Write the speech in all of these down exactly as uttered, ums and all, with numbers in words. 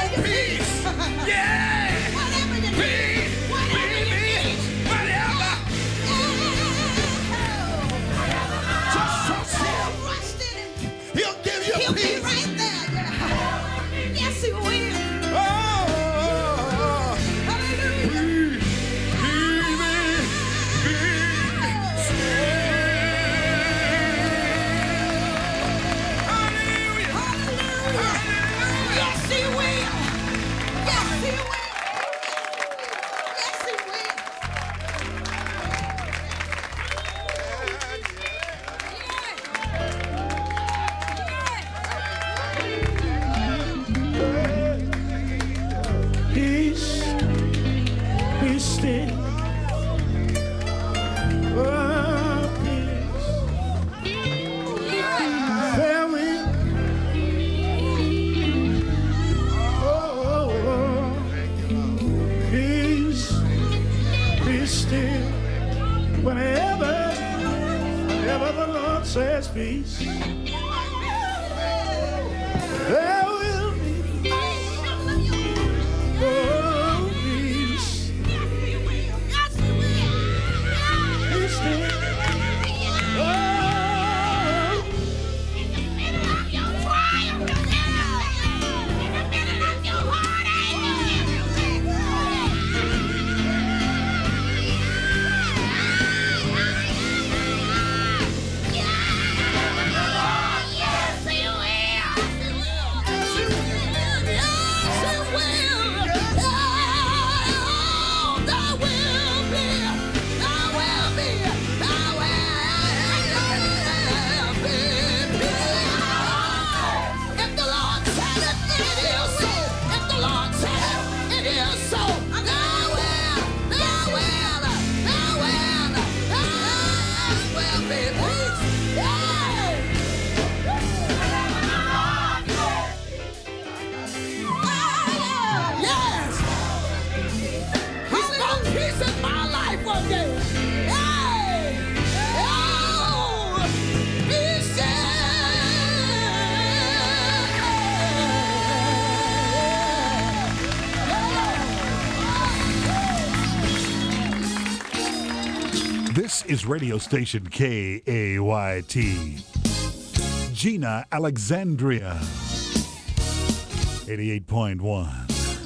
peace. Yeah. Peace. Peace. Whatever. Just trust him. He'll give you He'll peace. be right there. Yes, he will. Oh, hallelujah. Yes, he will. Yes, he will. Yes, he will. Peace, be still. Oh, peace. Farewell. Oh, peace, be still. Whenever, whenever the Lord says peace, there will be. Oh, peace. Be still. Oh, This is radio station K A Y T. Gina, Alexandria. eighty-eight point one.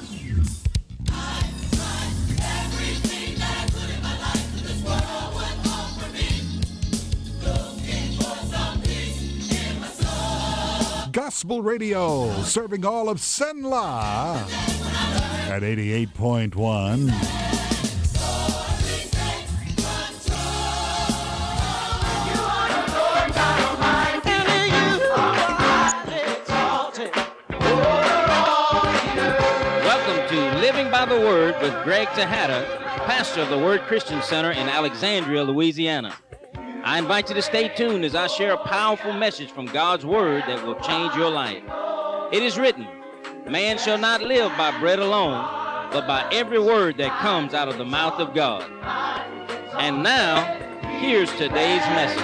Gospel Radio, serving all of Senla at eighty-eight point one. Living by the Word with Greg Tejada, pastor of the Word Christian Center in Alexandria, Louisiana. I invite you to stay tuned as I share a powerful message from God's Word that will change your life. It is written, man shall not live by bread alone, but by every word that comes out of the mouth of God. And now, here's today's message.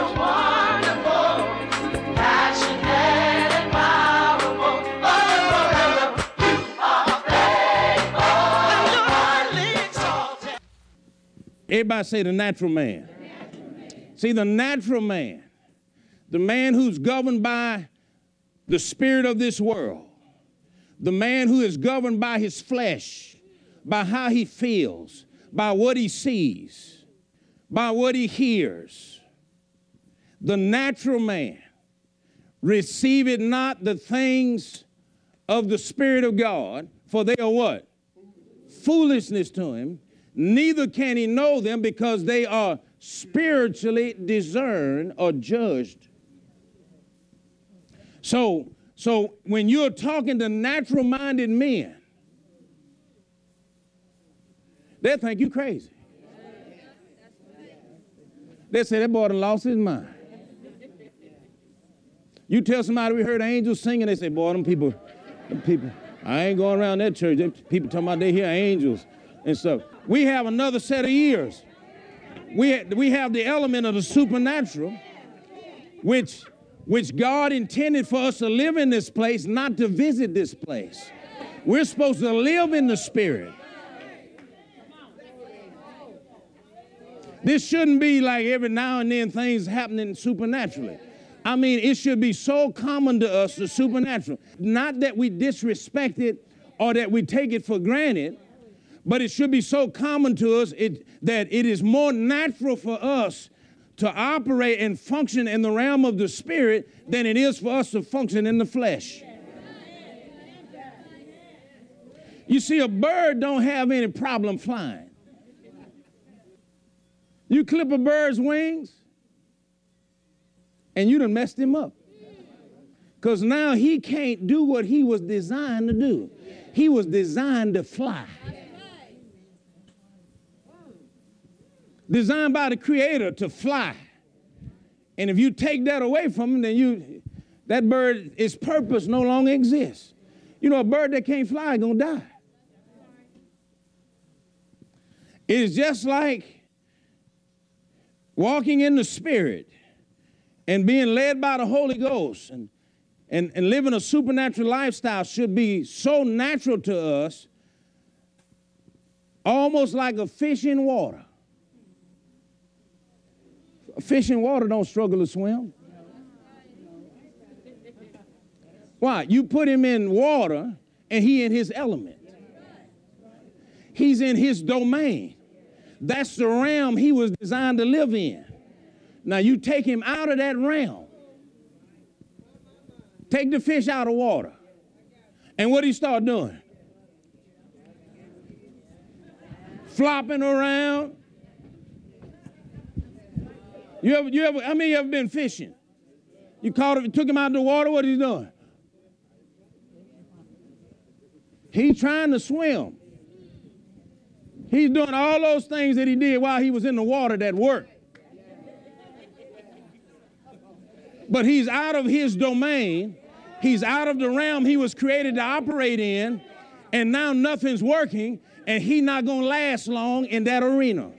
Everybody say the natural man. The natural man. See, the natural man, the man who's governed by the spirit of this world, the man who is governed by his flesh, by how he feels, by what he sees, by what he hears. The natural man receiveth not the things of the Spirit of God, for they are what? Foolishness to him. Neither can he know them because they are spiritually discerned or judged. So, so when you're talking to natural-minded men, they think you crazy. They say that boy done lost his mind. You tell somebody we heard angels singing, they say, boy, them people, them people, I ain't going around that church. Them people talking about they hear angels and stuff. We have another set of ears. We, we have the element of the supernatural, which, which God intended for us to live in this place, not to visit this place. We're supposed to live in the Spirit. This shouldn't be like every now and then things happening supernaturally. I mean, it should be so common to us, the supernatural. Not that we disrespect it or that we take it for granted, but it should be so common to us it, that it is more natural for us to operate and function in the realm of the Spirit than it is for us to function in the flesh. You see, a bird don't have any problem flying. You clip a bird's wings, and you done messed him up. Because now he can't do what he was designed to do. He was designed to fly. Designed by the Creator to fly. And if you take that away from him, then you, that bird, its purpose no longer exists. You know, a bird that can't fly is going to die. It is just like walking in the Spirit and being led by the Holy Ghost and, and, and living a supernatural lifestyle should be so natural to us, almost like a fish in water. A fish in water don't struggle to swim. Why? You put him in water and he in his element. He's in his domain. That's the realm he was designed to live in. Now you take him out of that realm. Take the fish out of water. And what he start doing? Flopping around. You ever, you ever, how many of you ever been fishing? You caught him, took him out of the water, what he doing? He's trying to swim. He's doing all those things that he did while he was in the water that worked. But he's out of his domain. He's out of the realm he was created to operate in, and now nothing's working, and he's not going to last long in that arena.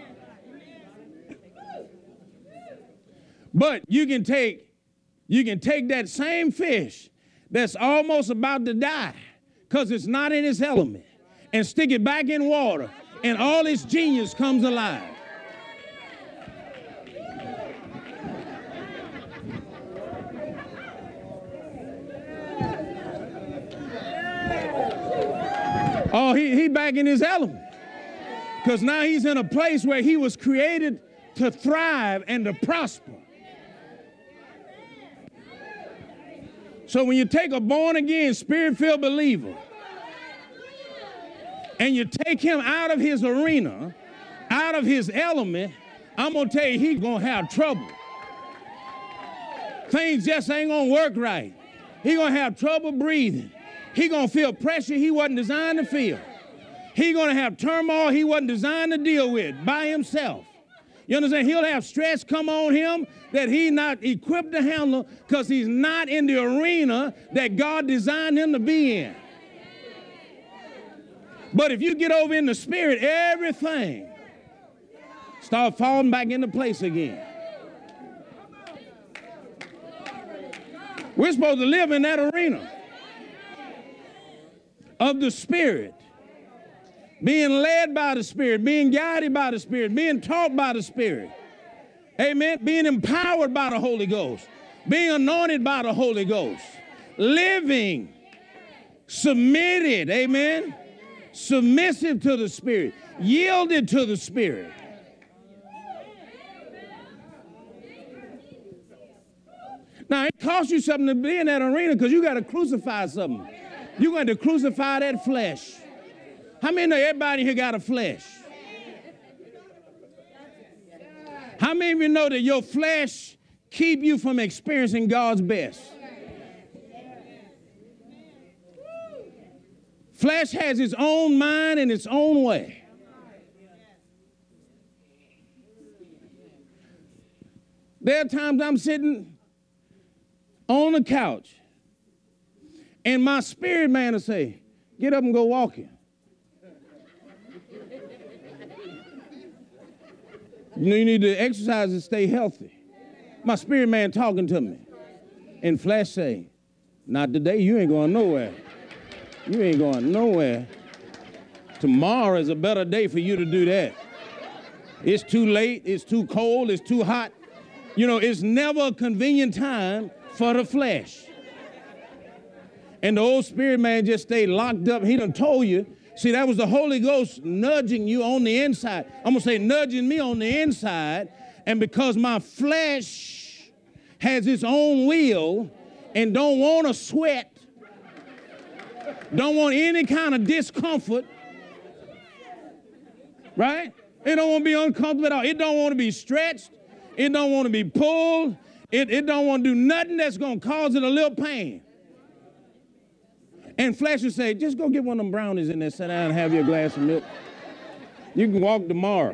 But you can take, you can take that same fish that's almost about to die because it's not in its element and stick it back in water, and all its genius comes alive. Oh, he, he back in his element. Because now he's in a place where he was created to thrive and to prosper. So when you take a born-again, spirit-filled believer and you take him out of his arena, out of his element, I'm going to tell you he's going to have trouble. Things just ain't going to work right. He's going to have trouble breathing. He's going to feel pressure he wasn't designed to feel. He's going to have turmoil he wasn't designed to deal with by himself. You understand? He'll have stress come on him that he's not equipped to handle because he's not in the arena that God designed him to be in. But if you get over in the Spirit, everything start falling back into place again. We're supposed to live in that arena of the Spirit, being led by the Spirit, being guided by the Spirit, being taught by the Spirit. Amen. Being empowered by the Holy Ghost, being anointed by the Holy Ghost, living submitted, amen, submissive to the Spirit, yielded to the Spirit. Now, it costs you something to be in that arena because you got to crucify something. You're going to crucify that flesh. How many know everybody here got a flesh? How many of you know that your flesh keep you from experiencing God's best? Flesh has its own mind and its own way. There are times I'm sitting on the couch and my spirit man will say, get up and go walking. You know, you need to exercise and stay healthy. My spirit man talking to me. And flesh say, not today, you ain't going nowhere. You ain't going nowhere. Tomorrow is a better day for you to do that. It's too late, it's too cold, it's too hot. You know, it's never a convenient time for the flesh. And the old spirit man just stayed locked up. He done told you. See, that was the Holy Ghost nudging you on the inside. I'm going to say nudging me on the inside. And because my flesh has its own will and don't want to sweat, don't want any kind of discomfort, right? It don't want to be uncomfortable at all. It don't want to be stretched. It don't want to be pulled. It, it don't want to do nothing that's going to cause it a little pain. And flesh will say, just go get one of them brownies in there, sit down and have your glass of milk. You can walk tomorrow.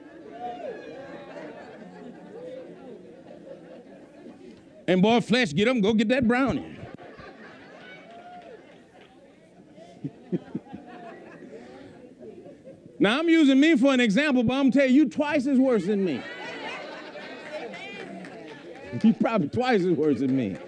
And boy, flesh, get them, go get that brownie. Now, I'm using me for an example, but I'm going to tell you, you twice as worse than me. You probably twice as worse than me.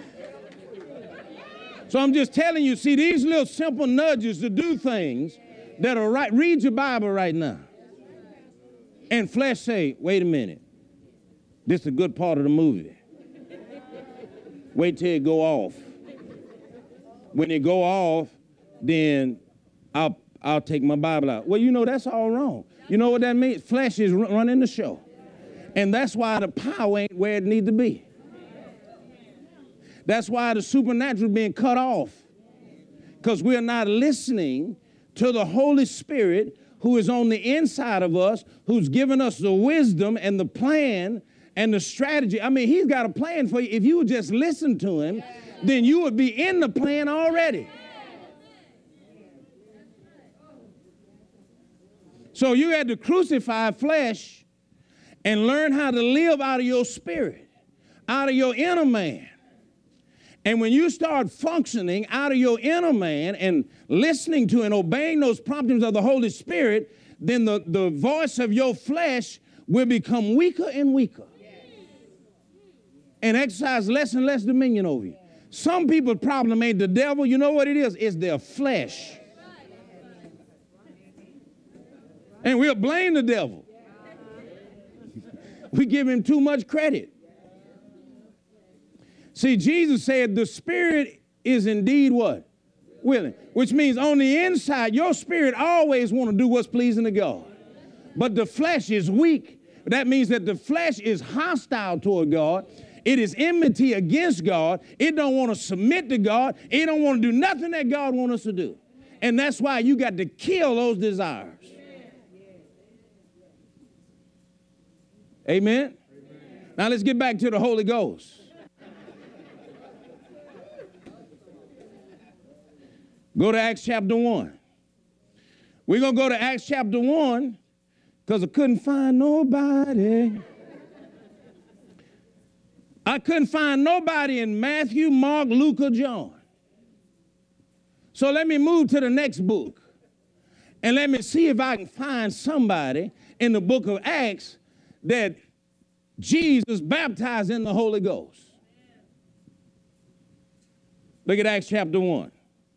So I'm just telling you, see, these little simple nudges to do things that are right. Read your Bible right now. And flesh say, wait a minute. This is a good part of the movie. Wait till it go off. When it go off, then I'll, I'll take my Bible out. Well, you know, that's all wrong. You know what that means? Flesh is running the show. And that's why the power ain't where it need to be. That's why the supernatural being cut off, because we're not listening to the Holy Spirit who is on the inside of us, who's given us the wisdom and the plan and the strategy. I mean, he's got a plan for you. If you would just listen to him, then you would be in the plan already. So you had to crucify flesh and learn how to live out of your spirit, out of your inner man. And when you start functioning out of your inner man and listening to and obeying those promptings of the Holy Spirit, then the, the voice of your flesh will become weaker and weaker and exercise less and less dominion over you. Some people's problem ain't the devil. You know what it is? It's their flesh. And we'll blame the devil. We give him too much credit. See, Jesus said the spirit is indeed what? Willing. Which means on the inside, your spirit always want to do what's pleasing to God. But the flesh is weak. That means that the flesh is hostile toward God. It is enmity against God. It don't want to submit to God. It don't want to do nothing that God wants us to do. And that's why you got to kill those desires. Amen? Amen. Now let's get back to the Holy Ghost. Go to Acts chapter one. We're going to go to Acts chapter one because I couldn't find nobody. I couldn't find nobody in Matthew, Mark, Luke, or John. So let me move to the next book and let me see if I can find somebody in the book of Acts that Jesus baptized in the Holy Ghost. Look at Acts chapter one.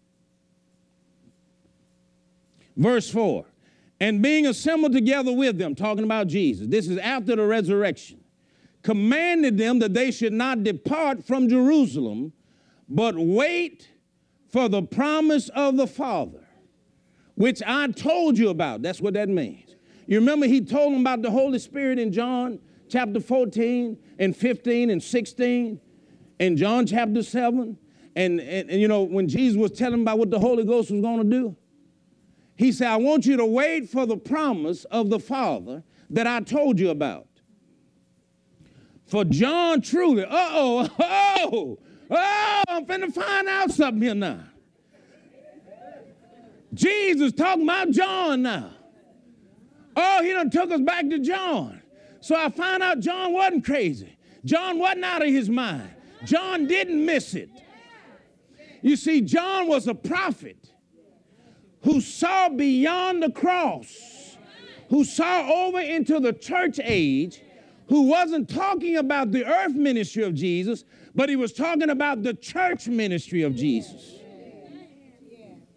Verse four, and being assembled together with them, talking about Jesus, this is after the resurrection, commanded them that they should not depart from Jerusalem, but wait for the promise of the Father, which I told you about. That's what that means. You remember he told them about the Holy Spirit in John chapter fourteen and fifteen and sixteen, and John chapter seven, and, and, and you know, when Jesus was telling them about what the Holy Ghost was going to do, he said, I want you to wait for the promise of the Father that I told you about. For John truly, uh-oh, oh, oh, I'm finna find out something here now. Jesus talking about John now. Oh, he done took us back to John. So I found out John wasn't crazy. John wasn't out of his mind. John didn't miss it. You see, John was a prophet who saw beyond the cross, who saw over into the church age, who wasn't talking about the earth ministry of Jesus, but he was talking about the church ministry of Jesus.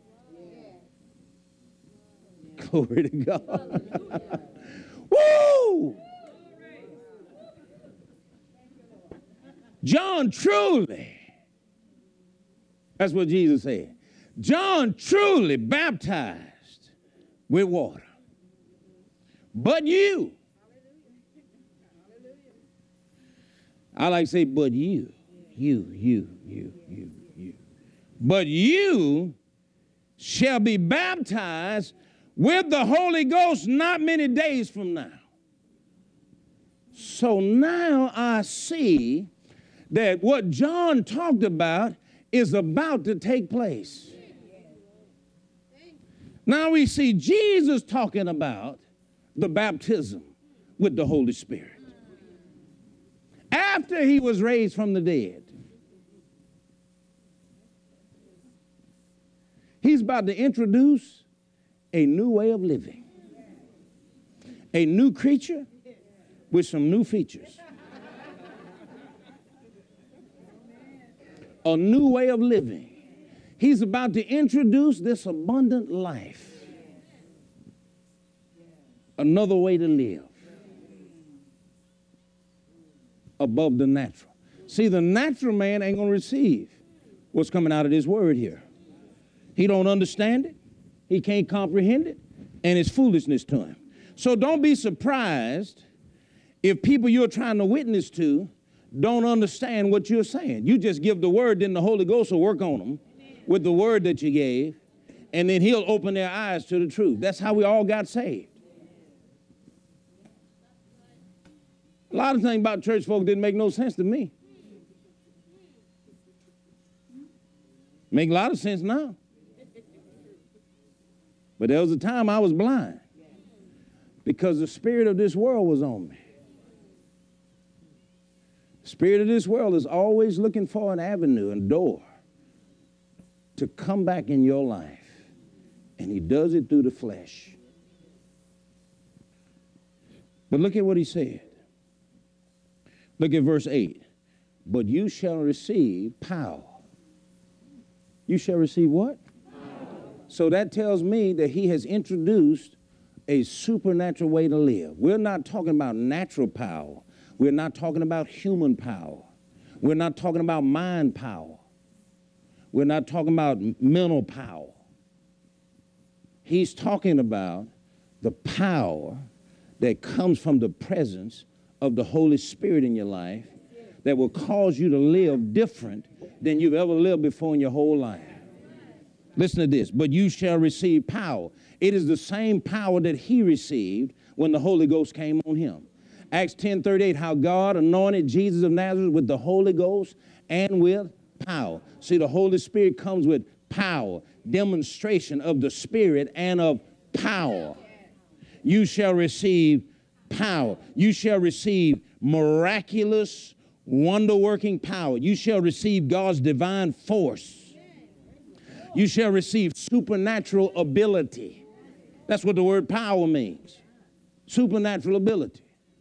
Glory to God. Woo! John truly, that's what Jesus said. John truly baptized with water. But you, I like to say, but you, you, you, you, you, you. But you shall be baptized with the Holy Ghost not many days from now. So now I see that what John talked about is about to take place. Now we see Jesus talking about the baptism with the Holy Spirit. After he was raised from the dead, he's about to introduce a new way of living. A new creature with some new features. A new way of living. He's about to introduce this abundant life. Another way to live. Above the natural. See, the natural man ain't going to receive what's coming out of this word here. He don't understand it. He can't comprehend it. And it's foolishness to him. So don't be surprised if people you're trying to witness to don't understand what you're saying. You just give the word, then the Holy Ghost will work on them with the word that you gave, and then he'll open their eyes to the truth. That's how we all got saved. A lot of things about church folk didn't make no sense to me. Make a lot of sense now. But there was a time I was blind because the spirit of this world was on me. The spirit of this world is always looking for an avenue, a door to come back in your life. And he does it through the flesh. But look at what he said. Look at verse eight. But you shall receive power. You shall receive what? Power. So that tells me that he has introduced a supernatural way to live. We're not talking about natural power. We're not talking about human power. We're not talking about mind power. We're not talking about mental power. He's talking about the power that comes from the presence of the Holy Spirit in your life that will cause you to live different than you've ever lived before in your whole life. Listen to this. But you shall receive power. It is the same power that he received when the Holy Ghost came on him. Acts ten thirty-eight, how God anointed Jesus of Nazareth with the Holy Ghost and with power. See, the Holy Spirit comes with power, demonstration of the Spirit and of power. You shall receive power. You shall receive miraculous, wonder-working power. You shall receive God's divine force. You shall receive supernatural ability. That's what the word power means. Supernatural ability.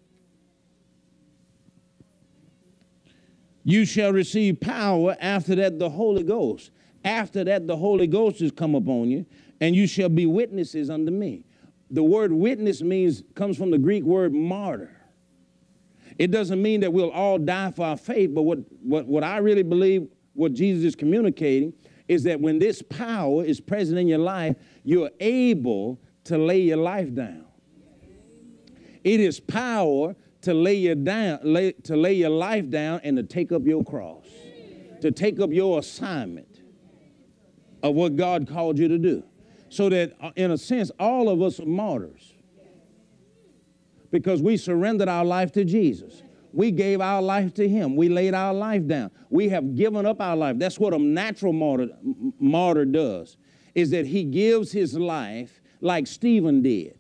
You shall receive power, after that the Holy Ghost. After that the Holy Ghost has come upon you, and you shall be witnesses unto me. The word witness means, comes from the Greek word martyr. It doesn't mean that we'll all die for our faith, but what, what, what I really believe, what Jesus is communicating, is that when this power is present in your life, you're able to lay your life down. It is power to lay your down, lay, to lay your life down and to take up your cross, to take up your assignment of what God called you to do. So that, in a sense, all of us are martyrs because we surrendered our life to Jesus. We gave our life to him. We laid our life down. We have given up our life. That's what a natural martyr, martyr does, is that he gives his life like Stephen did.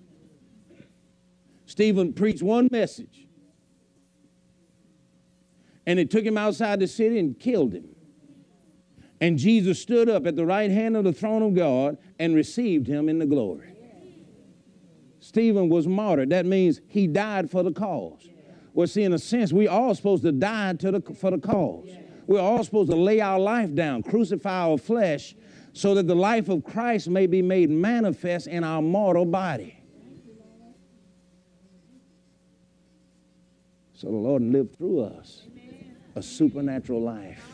Stephen preached one message, and it took him outside the city and killed him. And Jesus stood up at the right hand of the throne of God and received him in the glory. Stephen was martyred. That means he died for the cause. Well, see, in a sense, we all supposed to die to the, for the cause. We're all supposed to lay our life down, crucify our flesh, so that the life of Christ may be made manifest in our mortal body. So the Lord lived through us a supernatural life.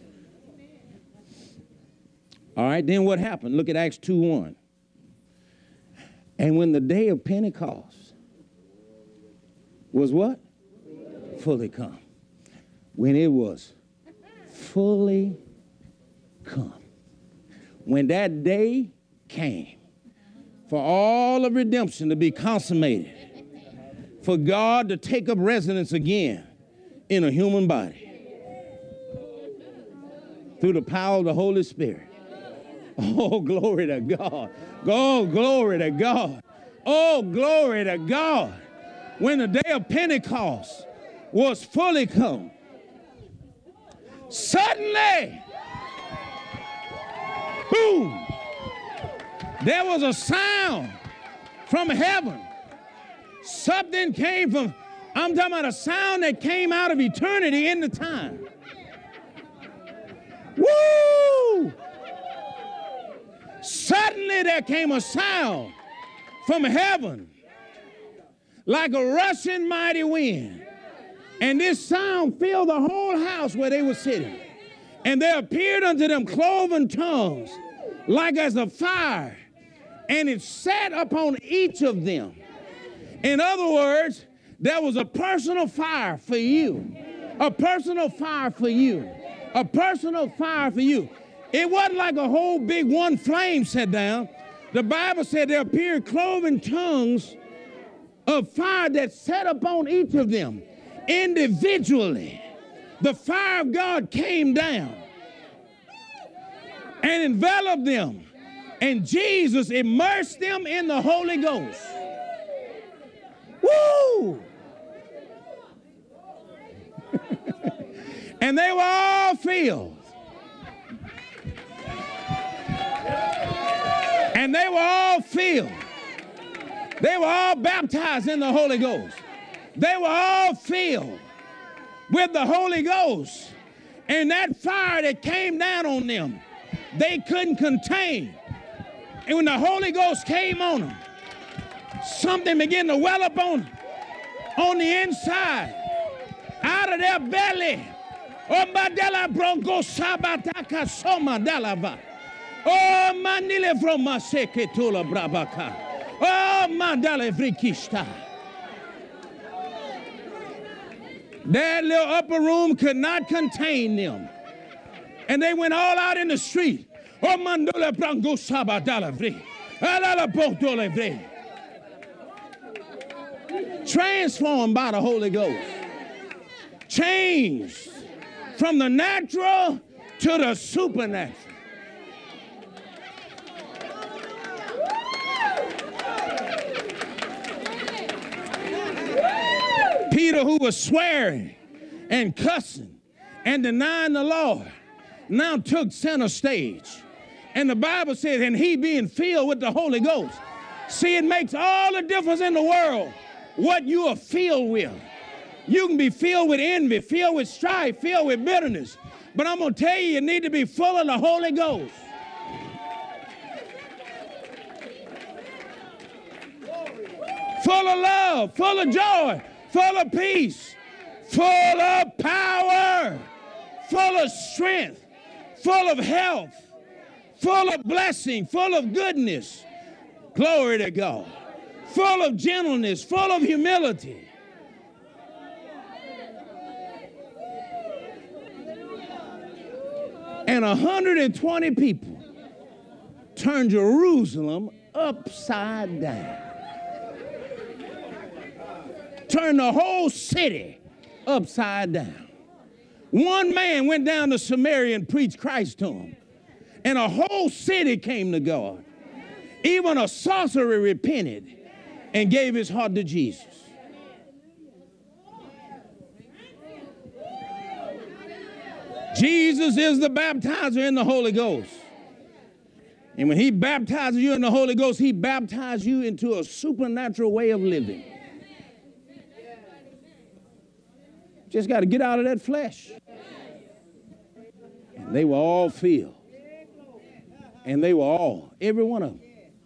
All right, then what happened? Look at Acts two one. And when the day of Pentecost was what? Fully come. When it was fully come. When that day came for all of redemption to be consummated, for God to take up residence again in a human body through the power of the Holy Spirit. Oh, glory to God. Oh, glory to God. Oh, glory to God. When the day of Pentecost was fully come, suddenly, boom, there was a sound from heaven. Something came from, I'm talking about a sound that came out of eternity into time. Woo! Suddenly there came a sound from heaven like a rushing mighty wind. And this sound filled the whole house where they were sitting. And there appeared unto them cloven tongues like as a fire, and it sat upon each of them. In other words, there was a personal fire for you. A personal fire for you. A personal fire for you. It wasn't like a whole big one flame set down. The Bible said there appeared cloven tongues of fire that sat upon each of them individually. The fire of God came down and enveloped them, and Jesus immersed them in the Holy Ghost. Woo! And they were all filled. And they were all filled. They were all baptized in the Holy Ghost. They were all filled with the Holy Ghost. And that fire that came down on them, they couldn't contain. And when the Holy Ghost came on them, something began to well up on, on the inside, out of their belly. Oh, Madela Bronco Sabataka Soma Dalava. Oh, Manile from Maseke Tula Brabaka. Oh, Mandale Vrikista. That little upper room could not contain them. And they went all out in the street. Oh, Mandole Bronco Sabatala Vri. Alala Botole Vri. Transformed by the Holy Ghost. Changed from the natural to the supernatural. Peter, who was swearing and cussing and denying the Lord, now took center stage. And the Bible says, and he being filled with the Holy Ghost. See, it makes all the difference in the world what you are filled with. You can be filled with envy, filled with strife, filled with bitterness. But I'm going to tell you, you need to be full of the Holy Ghost. Full of love, full of joy, full of peace, full of power, full of strength, full of health, full of blessing, full of goodness. Glory to God. Full of gentleness, full of humility. And one hundred twenty people turned Jerusalem upside down. Turned the whole city upside down. One man went down to Samaria and preached Christ to him. And a whole city came to God. Even a sorcerer repented and gave his heart to Jesus. Jesus is the baptizer in the Holy Ghost. And when he baptizes you in the Holy Ghost, he baptizes you into a supernatural way of living. Just got to get out of that flesh. And they were all filled. And they were all, every one of them.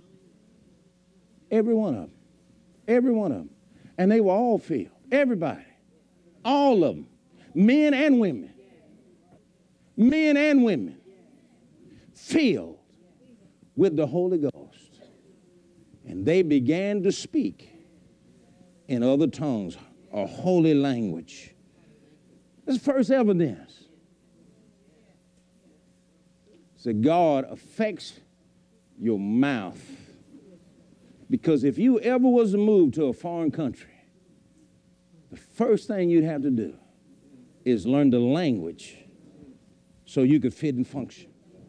Every one of them. Every one of them. And they were all filled. Everybody. All of them. Men and women. Men and women. Filled with the Holy Ghost. And they began to speak in other tongues, a holy language. That's the first evidence. So God affects your mouth. Because if you ever was to move to a foreign country, the first thing you'd have to do is learn the language so you could fit and function.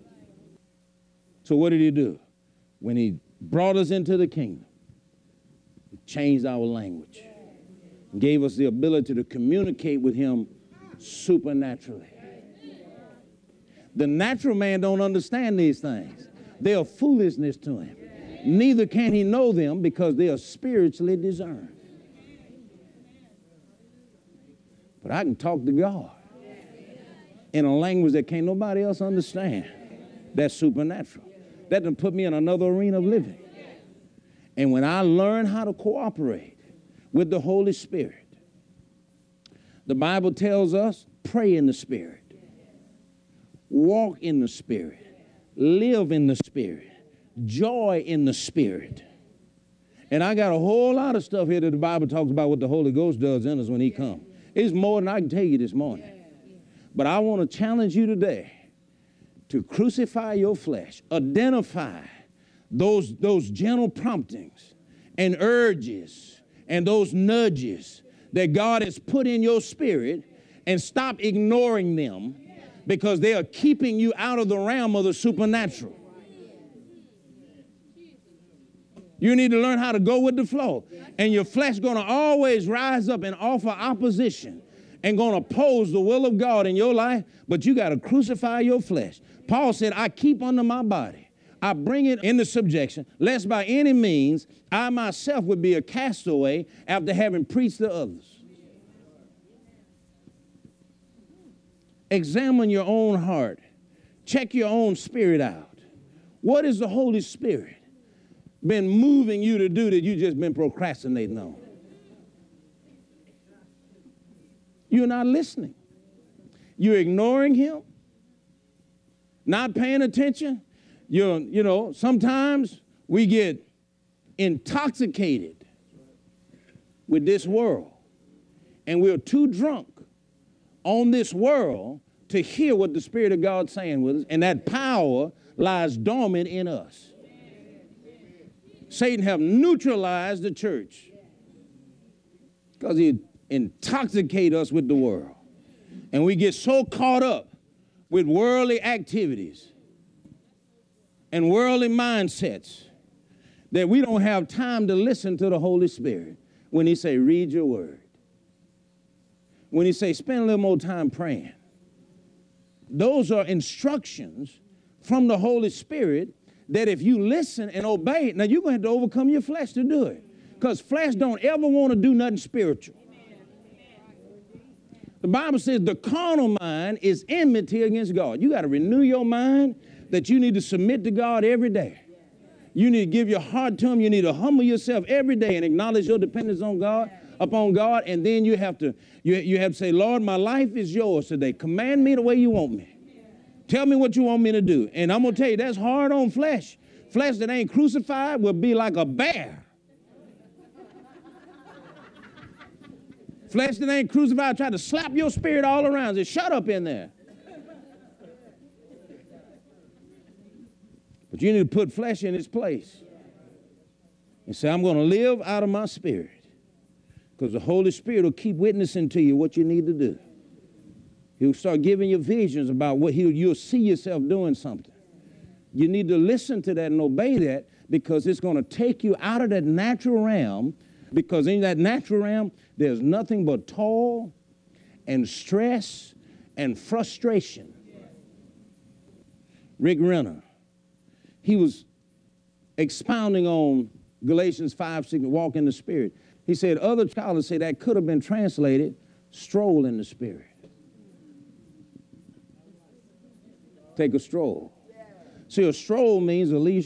So what did he do? When he brought us into the kingdom, he changed our language, gave us the ability to communicate with him supernaturally. The natural man don't understand these things. They are foolishness to him. Neither can he know them because they are spiritually discerned. But I can talk to God in a language that can't nobody else understand. That's supernatural. That done put me in another arena of living. And when I learn how to cooperate with the Holy Spirit, the Bible tells us, pray in the Spirit, walk in the Spirit, live in the Spirit, joy in the Spirit. And I got a whole lot of stuff here that the Bible talks about what the Holy Ghost does in us when he comes. It's more than I can tell you this morning. But I want to challenge you today to crucify your flesh, identify those, those gentle promptings and urges and those nudges that God has put in your spirit, and stop ignoring them because they are keeping you out of the realm of the supernatural. You need to learn how to go with the flow. And your flesh going to always rise up and offer opposition and going to oppose the will of God in your life, but you got to crucify your flesh. Paul said, I keep under my body. I bring it into subjection, lest by any means I myself would be a castaway after having preached to others. Examine your own heart. Check your own spirit out. What is the Holy Spirit been moving you to do that you just been procrastinating on? You're not listening. You're ignoring him, not paying attention. You're, you know, sometimes we get intoxicated with this world, and we're too drunk on this world to hear what the Spirit of God's saying with us, and that power lies dormant in us. Satan have neutralized the church because he intoxicate us with the world. And we get so caught up with worldly activities and worldly mindsets that we don't have time to listen to the Holy Spirit when he say, read your word. When he say, spend a little more time praying. Those are instructions from the Holy Spirit that if you listen and obey, now you're going to have to overcome your flesh to do it. Because flesh don't ever want to do nothing spiritual. The Bible says the carnal mind is enmity against God. You got to renew your mind that you need to submit to God every day. You need to give your heart to him. You need to humble yourself every day and acknowledge your dependence on God, upon God. And then you have to, you, you have to say, Lord, my life is yours today. Command me the way you want me. Tell me what you want me to do. And I'm going to tell you, that's hard on flesh. Flesh that ain't crucified will be like a bear. Flesh that ain't crucified try to slap your spirit all around. Say, shut up in there. But you need to put flesh in its place and say, I'm going to live out of my spirit, because the Holy Spirit will keep witnessing to you what you need to do. He'll start giving you visions about what he'll, you'll see yourself doing something. You need to listen to that and obey that, because it's going to take you out of that natural realm, because in that natural realm, there's nothing but toil and stress and frustration. Rick Renner, he was expounding on Galatians five, six, walk in the Spirit. He said other scholars say that could have been translated stroll in the Spirit. Take a stroll. See, a stroll means a leisure